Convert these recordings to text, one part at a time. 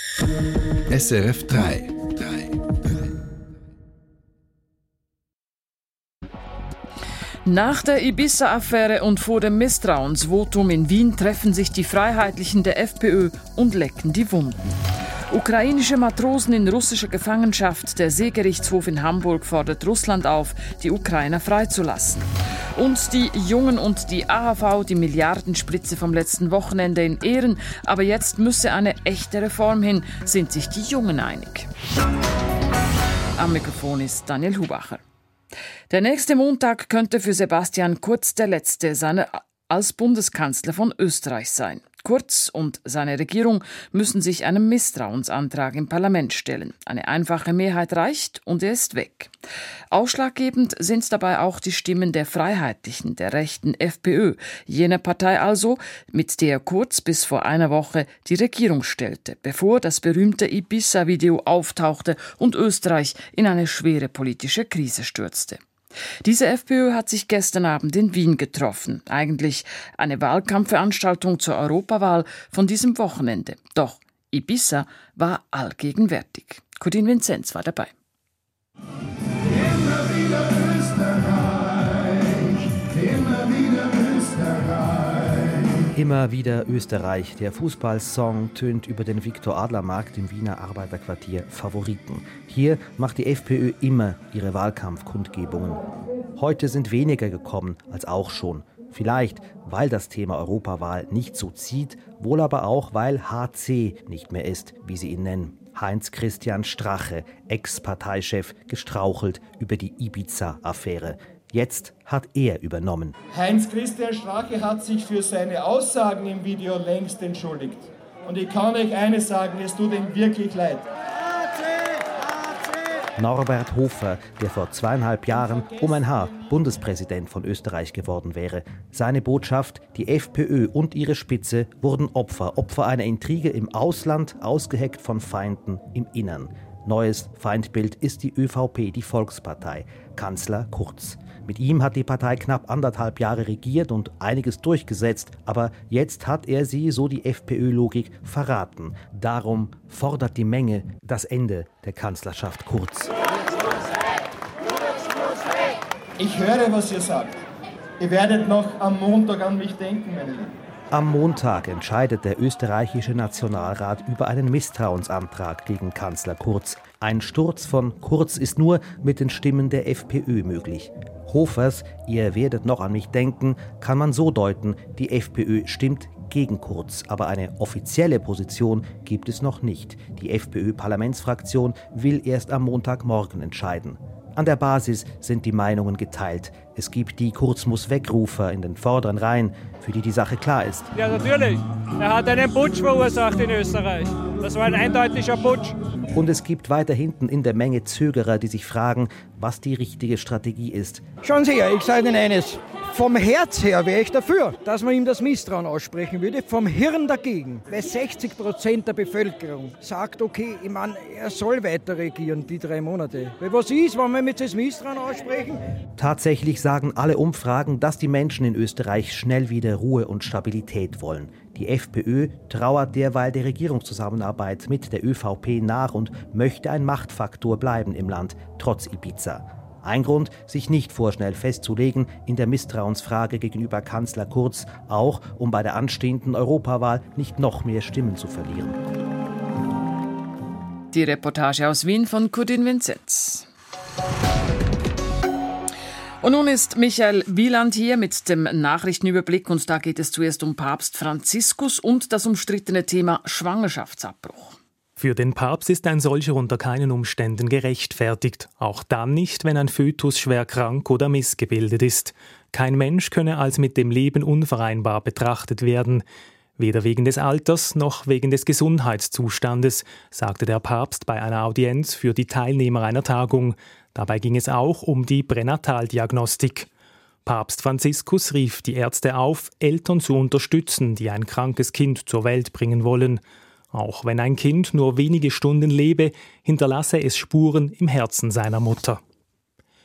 SRF 3. Nach der Ibiza-Affäre und vor dem Misstrauensvotum in Wien treffen sich die Freiheitlichen der FPÖ und lecken die Wunden. Ukrainische Matrosen in russischer Gefangenschaft. Der Seegerichtshof in Hamburg fordert Russland auf, die Ukrainer freizulassen. Und die Jungen und die AHV, die Milliardenspritze vom letzten Wochenende in Ehren. Aber jetzt müsse eine echte Reform hin, sind sich die Jungen einig. Am Mikrofon ist Daniel Hubacher. Der nächste Montag könnte für Sebastian Kurz der letzte seiner als Bundeskanzler von Österreich sein. Kurz und seine Regierung müssen sich einem Misstrauensantrag im Parlament stellen. Eine einfache Mehrheit reicht und er ist weg. Ausschlaggebend sind dabei auch die Stimmen der Freiheitlichen, der rechten FPÖ, jener Partei also, mit der Kurz bis vor einer Woche die Regierung stellte, bevor das berühmte Ibiza-Video auftauchte und Österreich in eine schwere politische Krise stürzte. Diese FPÖ hat sich gestern Abend in Wien getroffen. Eigentlich eine Wahlkampfveranstaltung zur Europawahl von diesem Wochenende. Doch Ibiza war allgegenwärtig. Codin Vinzenz war dabei. Immer wieder Österreich, immer wieder Österreich. Immer wieder Österreich. Der Fußballsong tönt über den Viktor-Adler-Markt im Wiener Arbeiterquartier Favoriten. Hier macht die FPÖ immer ihre Wahlkampfkundgebungen. Heute sind weniger gekommen als auch schon. Vielleicht, weil das Thema Europawahl nicht so zieht, wohl aber auch, weil HC nicht mehr ist, wie sie ihn nennen. Heinz-Christian Strache, Ex-Parteichef, gestrauchelt über die Ibiza-Affäre. Jetzt hat er übernommen. Heinz-Christian Strache hat sich für seine Aussagen im Video längst entschuldigt. Und ich kann euch eines sagen, es tut ihm wirklich leid. Norbert Hofer, der vor 2,5 Jahren um ein Haar Bundespräsident von Österreich geworden wäre. Seine Botschaft: Die FPÖ und ihre Spitze wurden Opfer einer Intrige im Ausland, ausgeheckt von Feinden im Innern. Neues Feindbild ist die ÖVP, die Volkspartei, Kanzler Kurz. Mit ihm hat die Partei knapp 1,5 Jahre regiert und einiges durchgesetzt, aber jetzt hat er sie, so die FPÖ-Logik, verraten. Darum fordert die Menge das Ende der Kanzlerschaft Kurz. Ich höre, was ihr sagt. Ihr werdet noch am Montag an mich denken, meine Lieben. Am Montag entscheidet der österreichische Nationalrat über einen Misstrauensantrag gegen Kanzler Kurz. Ein Sturz von Kurz ist nur mit den Stimmen der FPÖ möglich. Hofers, ihr werdet noch an mich denken, kann man so deuten, die FPÖ stimmt gegen Kurz, aber eine offizielle Position gibt es noch nicht. Die FPÖ-Parlamentsfraktion will erst am Montagmorgen entscheiden. An der Basis sind die Meinungen geteilt. Es gibt die Kurz-muss-weg-Rufer in den vorderen Reihen, für die Sache klar ist. Ja, natürlich. Er hat einen Putsch verursacht in Österreich. Das war ein eindeutiger Putsch. Und es gibt weiter hinten in der Menge Zögerer, die sich fragen, was die richtige Strategie ist. Schauen Sie her, ich sage Ihnen eines. Vom Herz her wäre ich dafür, dass man ihm das Misstrauen aussprechen würde. Vom Hirn dagegen. Weil 60% der Bevölkerung sagt, okay, ich meine, er soll weiter regieren, die 3 Monate. Weil was ist, wenn wir mit das Misstrauen aussprechen? Tatsächlich sagen alle Umfragen, dass die Menschen in Österreich schnell wieder Ruhe und Stabilität wollen. Die FPÖ trauert derweil der Regierungszusammenarbeit mit der ÖVP nach und möchte ein Machtfaktor bleiben im Land, trotz Ibiza. Ein Grund, sich nicht vorschnell festzulegen in der Misstrauensfrage gegenüber Kanzler Kurz, auch um bei der anstehenden Europawahl nicht noch mehr Stimmen zu verlieren. Die Reportage aus Wien von Codin Vinzenz. Und nun ist Michael Wieland hier mit dem Nachrichtenüberblick und da geht es zuerst um Papst Franziskus und das umstrittene Thema Schwangerschaftsabbruch. Für den Papst ist ein solcher unter keinen Umständen gerechtfertigt. Auch dann nicht, wenn ein Fötus schwer krank oder missgebildet ist. Kein Mensch könne als mit dem Leben unvereinbar betrachtet werden. Weder wegen des Alters noch wegen des Gesundheitszustandes, sagte der Papst bei einer Audienz für die Teilnehmer einer Tagung. Dabei ging es auch um die Pränataldiagnostik. Papst Franziskus rief die Ärzte auf, Eltern zu unterstützen, die ein krankes Kind zur Welt bringen wollen. Auch wenn ein Kind nur wenige Stunden lebe, hinterlasse es Spuren im Herzen seiner Mutter.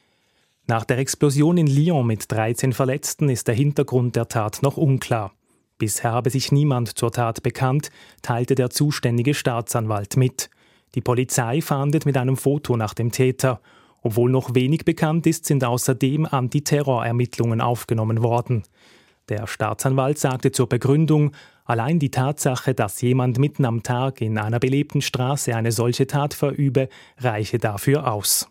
Nach der Explosion in Lyon mit 13 Verletzten ist der Hintergrund der Tat noch unklar. Bisher habe sich niemand zur Tat bekannt, teilte der zuständige Staatsanwalt mit. Die Polizei fahndet mit einem Foto nach dem Täter. Obwohl noch wenig bekannt ist, sind außerdem Antiterrorermittlungen aufgenommen worden. Der Staatsanwalt sagte zur Begründung, allein die Tatsache, dass jemand mitten am Tag in einer belebten Straße eine solche Tat verübe, reiche dafür aus.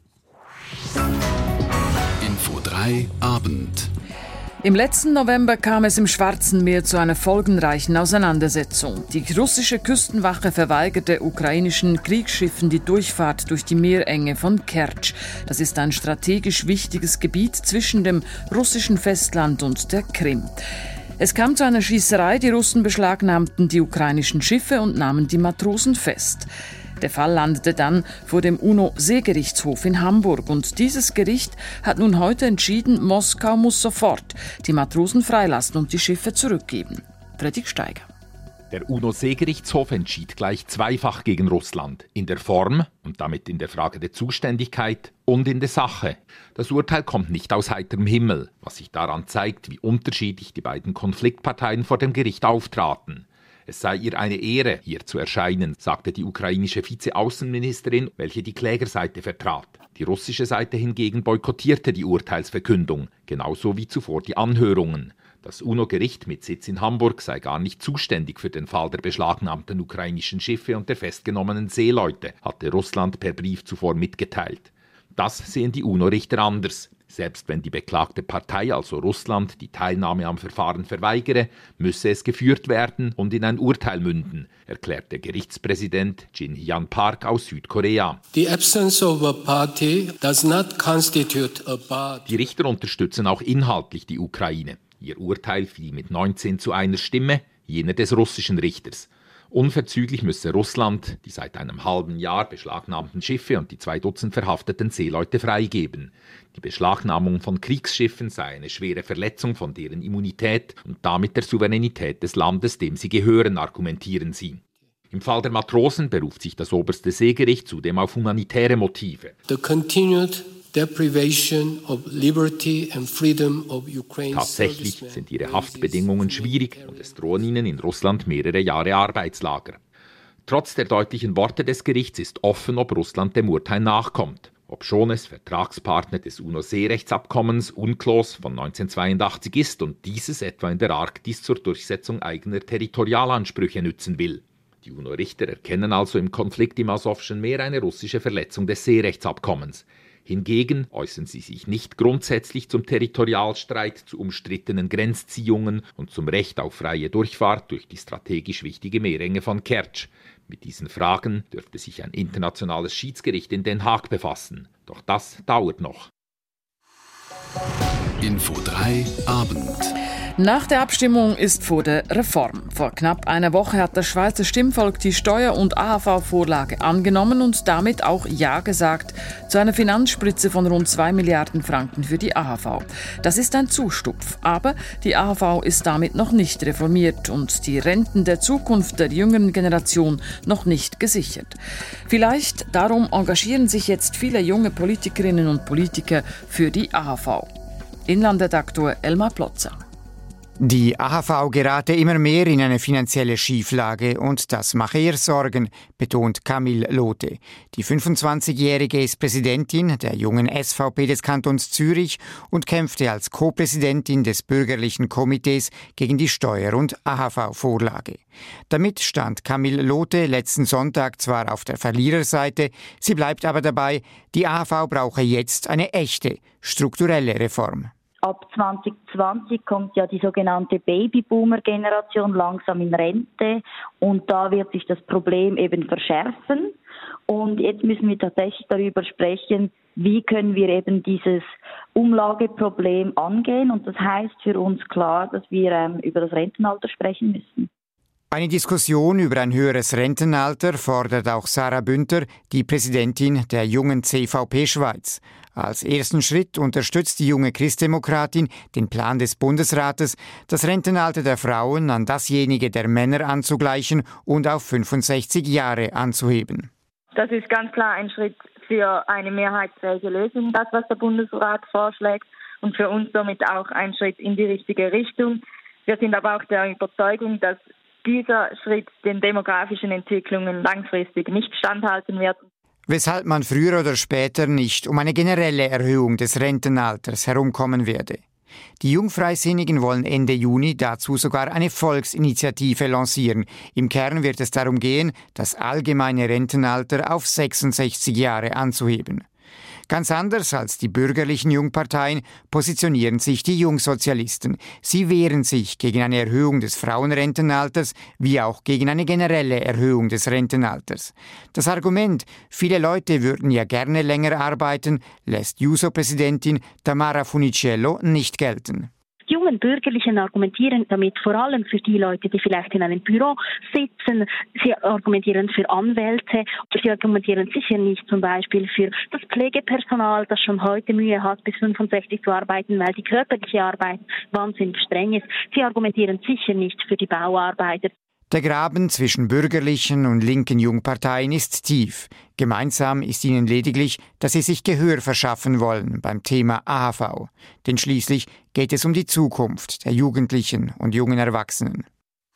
Info 3 Abend. Im letzten November kam es im Schwarzen Meer zu einer folgenreichen Auseinandersetzung. Die russische Küstenwache verweigerte ukrainischen Kriegsschiffen die Durchfahrt durch die Meerenge von Kertsch. Das ist ein strategisch wichtiges Gebiet zwischen dem russischen Festland und der Krim. Es kam zu einer Schießerei, die Russen beschlagnahmten die ukrainischen Schiffe und nahmen die Matrosen fest. Der Fall landete dann vor dem UNO-Seegerichtshof in Hamburg und dieses Gericht hat nun heute entschieden, Moskau muss sofort die Matrosen freilassen und die Schiffe zurückgeben. Fredrik Steiger. Der UNO-Seegerichtshof entschied gleich zweifach gegen Russland. In der Form und damit in der Frage der Zuständigkeit und in der Sache. Das Urteil kommt nicht aus heiterem Himmel, was sich daran zeigt, wie unterschiedlich die beiden Konfliktparteien vor dem Gericht auftraten. Es sei ihr eine Ehre, hier zu erscheinen, sagte die ukrainische Vizeaußenministerin, welche die Klägerseite vertrat. Die russische Seite hingegen boykottierte die Urteilsverkündung, genauso wie zuvor die Anhörungen. Das UNO-Gericht mit Sitz in Hamburg sei gar nicht zuständig für den Fall der beschlagnahmten ukrainischen Schiffe und der festgenommenen Seeleute, hatte Russland per Brief zuvor mitgeteilt. Das sehen die UNO-Richter anders. Selbst wenn die beklagte Partei, also Russland, die Teilnahme am Verfahren verweigere, müsse es geführt werden und in ein Urteil münden, erklärte Gerichtspräsident Jin-Hyun Park aus Südkorea. The absence of a party does not constitute a bar. Die Richter unterstützen auch inhaltlich die Ukraine. Ihr Urteil fiel mit 19:1 Stimme, jener des russischen Richters. Unverzüglich müsse Russland die seit einem halben Jahr beschlagnahmten Schiffe und die 2 Dutzend verhafteten Seeleute freigeben. Die Beschlagnahmung von Kriegsschiffen sei eine schwere Verletzung von deren Immunität und damit der Souveränität des Landes, dem sie gehören, argumentieren sie. Im Fall der Matrosen beruft sich das oberste Seegericht zudem auf humanitäre Motive. The continued deprivation of liberty and freedom of Ukraine's Tatsächlich sind ihre Haftbedingungen schwierig und es drohen ihnen in Russland mehrere Jahre Arbeitslager. Trotz der deutlichen Worte des Gerichts ist offen, ob Russland dem Urteil nachkommt. Obschon es Vertragspartner des UNO-Seerechtsabkommens UNCLOS von 1982 ist und dieses etwa in der Arktis zur Durchsetzung eigener Territorialansprüche nützen will. Die UNO-Richter erkennen also im Konflikt im Asowschen Meer eine russische Verletzung des Seerechtsabkommens. Hingegen äußern sie sich nicht grundsätzlich zum Territorialstreit, zu umstrittenen Grenzziehungen und zum Recht auf freie Durchfahrt durch die strategisch wichtige Meerenge von Kertsch. Mit diesen Fragen dürfte sich ein internationales Schiedsgericht in Den Haag befassen. Doch das dauert noch. Info 3 Abend. Nach der Abstimmung ist vor der Reform. Vor knapp einer Woche hat das Schweizer Stimmvolk die Steuer- und AHV-Vorlage angenommen und damit auch Ja gesagt zu einer Finanzspritze von rund 2 Milliarden Franken für die AHV. Das ist ein Zustupf, aber die AHV ist damit noch nicht reformiert und die Renten der Zukunft der jüngeren Generation noch nicht gesichert. Vielleicht darum engagieren sich jetzt viele junge Politikerinnen und Politiker für die AHV. Inlandredaktor Elmar Plotzer. Die AHV gerate immer mehr in eine finanzielle Schieflage und das mache ihr Sorgen, betont Camille Lothe. Die 25-Jährige ist Präsidentin der jungen SVP des Kantons Zürich und kämpfte als Co-Präsidentin des bürgerlichen Komitees gegen die Steuer- und AHV-Vorlage. Damit stand Camille Lothe letzten Sonntag zwar auf der Verliererseite, sie bleibt aber dabei, die AHV brauche jetzt eine echte, strukturelle Reform. Ab 2020 kommt ja die sogenannte Babyboomer-Generation langsam in Rente und da wird sich das Problem eben verschärfen. Und jetzt müssen wir tatsächlich darüber sprechen, wie können wir eben dieses Umlageproblem angehen. Und das heißt für uns klar, dass wir über das Rentenalter sprechen müssen. Eine Diskussion über ein höheres Rentenalter fordert auch Sarah Bünter, die Präsidentin der jungen CVP Schweiz. Als ersten Schritt unterstützt die junge Christdemokratin den Plan des Bundesrates, das Rentenalter der Frauen an dasjenige der Männer anzugleichen und auf 65 Jahre anzuheben. Das ist ganz klar ein Schritt für eine mehrheitsfähige Lösung, das, was der Bundesrat vorschlägt, und für uns somit auch ein Schritt in die richtige Richtung. Wir sind aber auch der Überzeugung, dass dieser Schritt den demografischen Entwicklungen langfristig nicht standhalten wird. Weshalb man früher oder später nicht um eine generelle Erhöhung des Rentenalters herumkommen werde. Die Jungfreisinnigen wollen Ende Juni dazu sogar eine Volksinitiative lancieren. Im Kern wird es darum gehen, das allgemeine Rentenalter auf 66 Jahre anzuheben. Ganz anders als die bürgerlichen Jungparteien positionieren sich die Jungsozialisten. Sie wehren sich gegen eine Erhöhung des Frauenrentenalters wie auch gegen eine generelle Erhöhung des Rentenalters. Das Argument, viele Leute würden ja gerne länger arbeiten, lässt Juso-Präsidentin Tamara Funicello nicht gelten. Die jungen Bürgerlichen argumentieren damit vor allem für die Leute, die vielleicht in einem Büro sitzen. Sie argumentieren für Anwälte. Sie argumentieren sicher nicht zum Beispiel für das Pflegepersonal, das schon heute Mühe hat, bis 65 zu arbeiten, weil die körperliche Arbeit wahnsinnig streng ist. Sie argumentieren sicher nicht für die Bauarbeiter. Der Graben zwischen bürgerlichen und linken Jungparteien ist tief. Gemeinsam ist ihnen lediglich, dass sie sich Gehör verschaffen wollen beim Thema AHV. Denn schließlich geht es um die Zukunft der Jugendlichen und jungen Erwachsenen.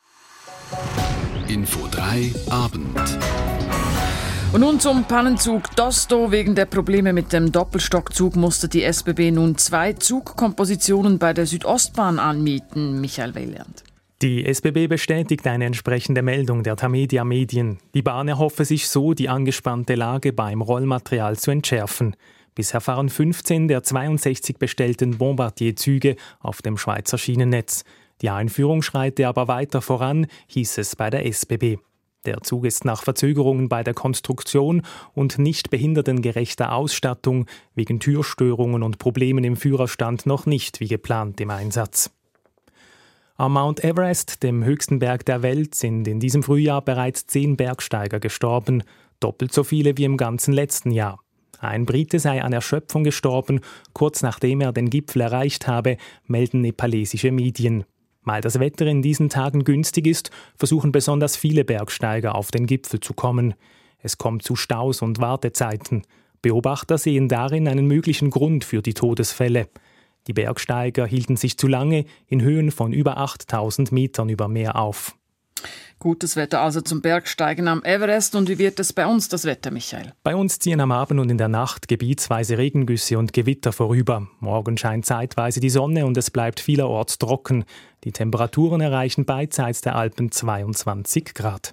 Info 3 Abend. Und nun zum Pannenzug Dosto. Wegen der Probleme mit dem Doppelstockzug musste die SBB nun 2 Zugkompositionen bei der Südostbahn anmieten. Michael Weyland. Die SBB bestätigt eine entsprechende Meldung der Tamedia Medien. Die Bahn erhoffe sich so, die angespannte Lage beim Rollmaterial zu entschärfen. Bisher fahren 15 der 62 bestellten Bombardier-Züge auf dem Schweizer Schienennetz. Die Einführung schreite aber weiter voran, hieß es bei der SBB. Der Zug ist nach Verzögerungen bei der Konstruktion und nicht behindertengerechter Ausstattung wegen Türstörungen und Problemen im Führerstand noch nicht wie geplant im Einsatz. Am Mount Everest, dem höchsten Berg der Welt, sind in diesem Frühjahr bereits 10 Bergsteiger gestorben, doppelt so viele wie im ganzen letzten Jahr. Ein Brite sei an Erschöpfung gestorben, kurz nachdem er den Gipfel erreicht habe, melden nepalesische Medien. Weil das Wetter in diesen Tagen günstig ist, versuchen besonders viele Bergsteiger auf den Gipfel zu kommen. Es kommt zu Staus und Wartezeiten. Beobachter sehen darin einen möglichen Grund für die Todesfälle. Die Bergsteiger hielten sich zu lange in Höhen von über 8000 Metern über Meer auf. Gutes Wetter also zum Bergsteigen am Everest. Und wie wird es bei uns das Wetter, Michael? Bei uns ziehen am Abend und in der Nacht gebietsweise Regengüsse und Gewitter vorüber. Morgen scheint zeitweise die Sonne und es bleibt vielerorts trocken. Die Temperaturen erreichen beidseits der Alpen 22 Grad.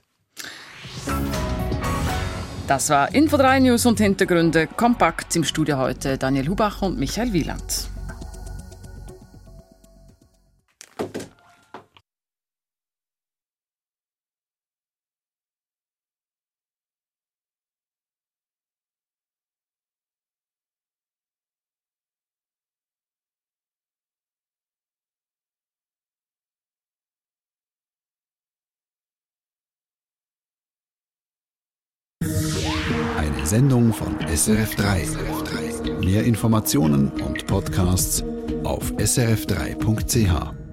Das war Info 3 News und Hintergründe. Kompakt im Studio heute Daniel Hubach und Michael Wieland. Eine Sendung von SRF 3. Mehr Informationen und Podcasts auf srf3.ch.